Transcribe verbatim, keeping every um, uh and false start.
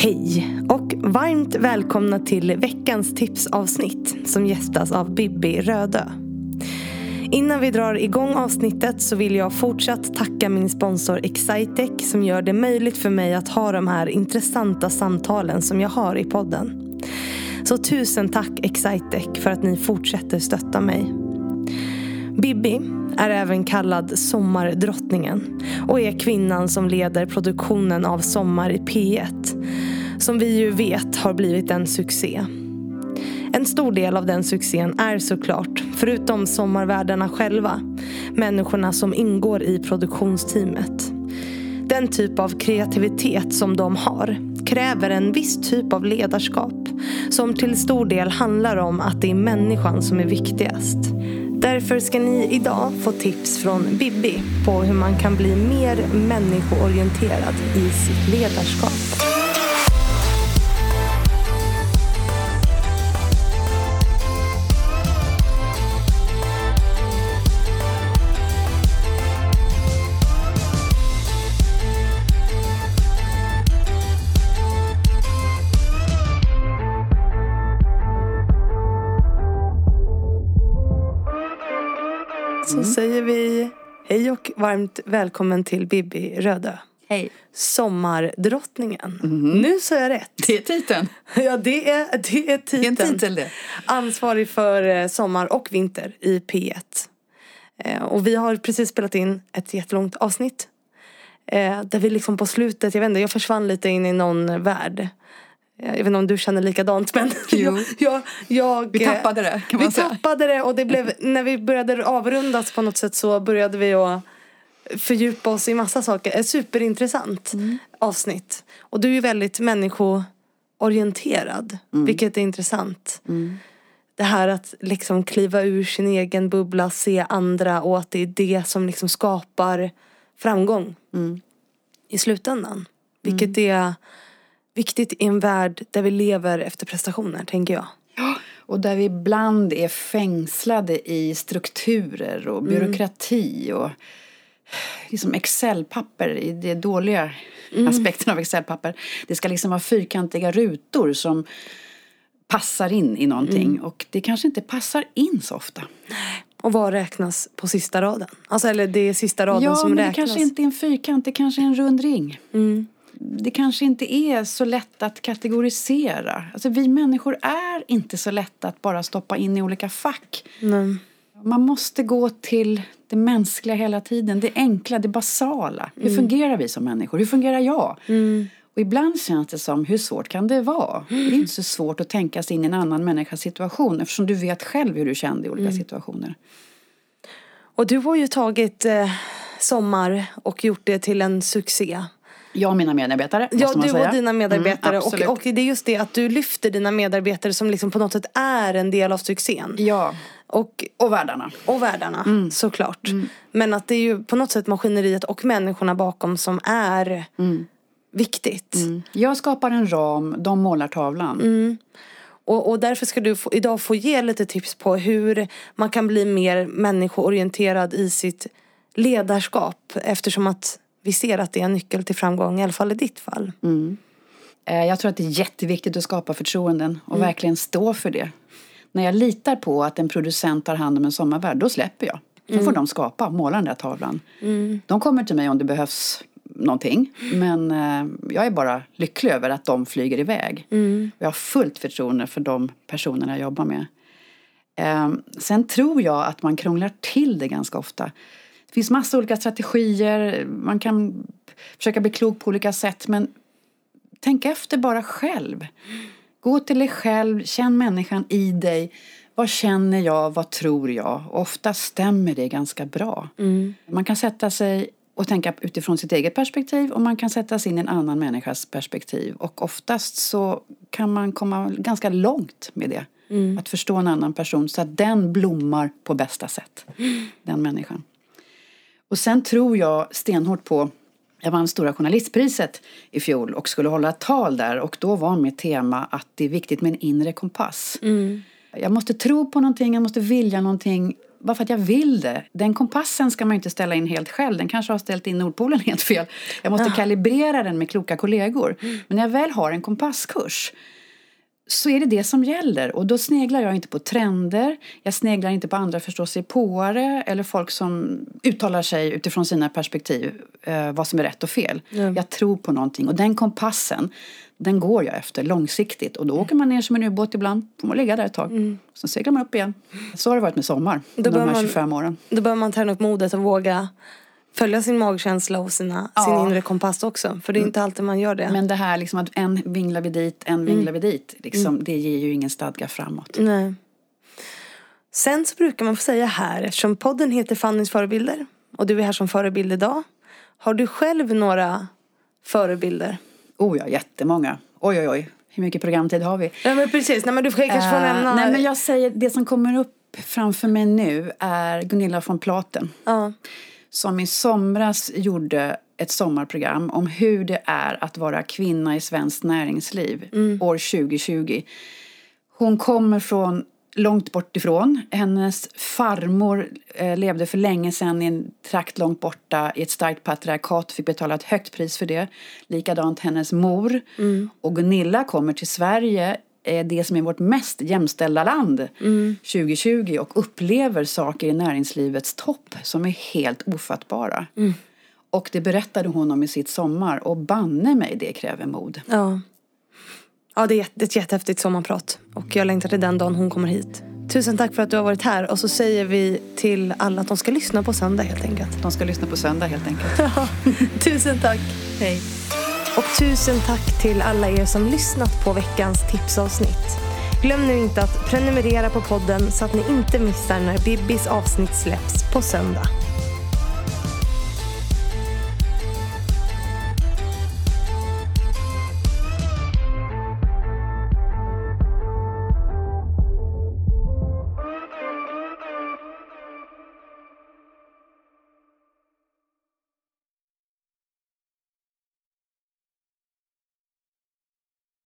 Hej och varmt välkomna till veckans tipsavsnitt som gästas av Bibi Rödö. Innan vi drar igång avsnittet så vill jag fortsatt tacka min sponsor Excitec som gör det möjligt för mig att ha de här intressanta samtalen som jag har i podden. Så tusen tack Excitec för att ni fortsätter stötta mig. Bibi är även kallad Sommardrottningen och är kvinnan som leder produktionen av Sommar i P ett, som vi ju vet har blivit en succé. En stor del av den succén är såklart, förutom sommarvärdarna själva, människorna som ingår i produktionsteamet. Den typ av kreativitet som de har kräver en viss typ av ledarskap som till stor del handlar om att det är människan som är viktigast. Därför ska ni idag få tips från Bibi på hur man kan bli mer människoorienterad i sitt ledarskap. Så säger vi hej och varmt välkommen till Bibi Rödö. Hej. Sommardrottningen. Mm. Nu så är jag rätt. Det är titeln. Ja, det är, det är titeln. Det är en titel det. Ansvarig för sommar och vinter i P ett. Och vi har precis spelat in ett jättelångt avsnitt. Där vi liksom på slutet, jag vet inte, jag försvann lite in i någon värld. Jag vet inte om du känner likadant, men jag, jag, jag, vi tappade det kan man vi säga. Vi tappade det och det blev, när vi började avrundas på något sätt så började vi att fördjupa oss i massa saker. Ett superintressant mm. avsnitt. Och du är ju väldigt människoorienterad, mm. vilket är intressant. Mm. Det här att liksom kliva ur sin egen bubbla, se andra och att det är det som liksom skapar framgång mm. i slutändan. Vilket mm. är viktigt i en värld där vi lever efter prestationer, tänker jag. Ja, och där vi ibland är fängslade i strukturer och byråkrati mm. och liksom Excel-papper i det dåliga mm. aspekten av Excel-papper. Det ska liksom vara fyrkantiga rutor som passar in i någonting mm. och det kanske inte passar in så ofta. Och vad räknas på sista raden? Alltså, eller det är sista raden ja, som men räknas. Det kanske inte är en fyrkant, det kanske är en rund ring. Mm. Det kanske inte är så lätt att kategorisera. Alltså vi människor är inte så lätta att bara stoppa in i olika fack. Mm. Man måste gå till det mänskliga hela tiden. Det enkla, det basala. Hur mm. fungerar vi som människor? Hur fungerar jag? Mm. Och ibland känns det som, hur svårt kan det vara? Mm. Det är inte så svårt att tänka sig in i en annan människas situation. Eftersom du vet själv hur du kände i olika mm. situationer. Och du har ju tagit eh, sommar och gjort det till en succé. Jag och mina medarbetare, ja, måste man du säga. och dina medarbetare. Mm, och, och det är just det att du lyfter dina medarbetare som liksom på något sätt är en del av succén. Ja, och, och världarna. Och världarna, mm. såklart. Mm. Men att det är ju på något sätt maskineriet och människorna bakom som är mm. viktigt. Mm. Jag skapar en ram, de målar tavlan. Mm. Och, och därför ska du få, idag få ge lite tips på hur man kan bli mer människoorienterad i sitt ledarskap. Eftersom att vi ser att det är en nyckel till framgång, i alla fall i ditt fall. Mm. Jag tror att det är jätteviktigt att skapa förtroenden och mm. verkligen stå för det. När jag litar på att en producent tar hand om en sommarvärld, då släpper jag. Då mm. får de skapa, måla den där tavlan. Mm. De kommer till mig om det behövs någonting. Men eh, jag är bara lycklig över att de flyger iväg. Mm. Jag har fullt förtroende för de personerna jag jobbar med. Eh, sen tror jag att man krånglar till det ganska ofta. Det finns massa olika strategier. Man kan försöka bli klok på olika sätt. Men tänk efter bara själv. Gå till dig själv. Känn människan i dig. Vad känner jag? Vad tror jag? Och ofta stämmer det ganska bra. Mm. Man kan sätta sig och tänka utifrån sitt eget perspektiv. Och man kan sätta sig in i en annan människas perspektiv. Och oftast så kan man komma ganska långt med det. Mm. Att förstå en annan person så att den blommar på bästa sätt. Mm. Den människan. Och sen tror jag stenhårt på, jag vann Stora journalistpriset i fjol och skulle hålla ett tal där. Och då var mitt tema att det är viktigt med en inre kompass. Mm. Jag måste tro på någonting, jag måste vilja någonting. bara för att jag vill det. Den kompassen ska man ju inte ställa in helt själv. Den kanske har ställt in Nordpolen helt fel. Jag måste ja. kalibrera den med kloka kollegor. Mm. Men när jag väl har en kompasskurs så är det det som gäller. Och då sneglar jag inte på trender. Jag sneglar inte på andra förståsigpåare eller folk som uttalar sig utifrån sina perspektiv. Eh, vad som är rätt och fel. Mm. Jag tror på någonting. Och den kompassen, den går jag efter långsiktigt. Och då åker man ner som en ubåt ibland. Får man ligga där ett tag. Mm. Sen seglar man upp igen. Så har det varit med sommar. Då de här tjugofem åren. Då bör man träna upp modet och våga följa sin magkänsla och sina, ja. sin inre kompass också. För det är inte alltid man gör det. Men det här liksom att en vinglar vi dit, en vinglar mm. vi dit. Liksom, mm. det ger ju ingen stadga framåt. Nej. Sen så brukar man få säga här, eftersom podden heter Fannys förebilder. Och du är här som förebild idag. Har du själv några förebilder? Oh ja, jättemånga. Oj, oj, oj. Hur mycket programtid har vi? Ja, men precis. Nej, men du kanske får uh, nämna. Nej, men jag säger, det som kommer upp framför mig nu är Gunilla von Platen. Ja. Uh. Som i somras gjorde ett sommarprogram om hur det är att vara kvinna i svenskt näringsliv mm. år tjugo tjugo. Hon kommer från långt bort ifrån. Hennes farmor eh, levde för länge sedan i en trakt långt borta i ett starkt patriarkat. Fick betala ett högt pris för det. Likadant hennes mor. Mm. Och Gunilla kommer till Sverige, eh, det som är vårt mest jämställda land mm. tjugo tjugo. Och upplever saker i näringslivets topp som är helt ofattbara. Mm. Och det berättade hon om i sitt sommar. Och banne mig, det kräver mod. Ja. Ja, det är ett jättehäftigt sommarprat. Och jag längtar till den dagen hon kommer hit. Tusen tack för att du har varit här. Och så säger vi till alla att de ska lyssna på söndag helt enkelt. De ska lyssna på söndag helt enkelt. Ja, tusen tack. Hej. Och tusen tack till alla er som lyssnat på veckans tipsavsnitt. Glöm nu inte att prenumerera på podden så att ni inte missar när Bibbis avsnitt släpps på söndag.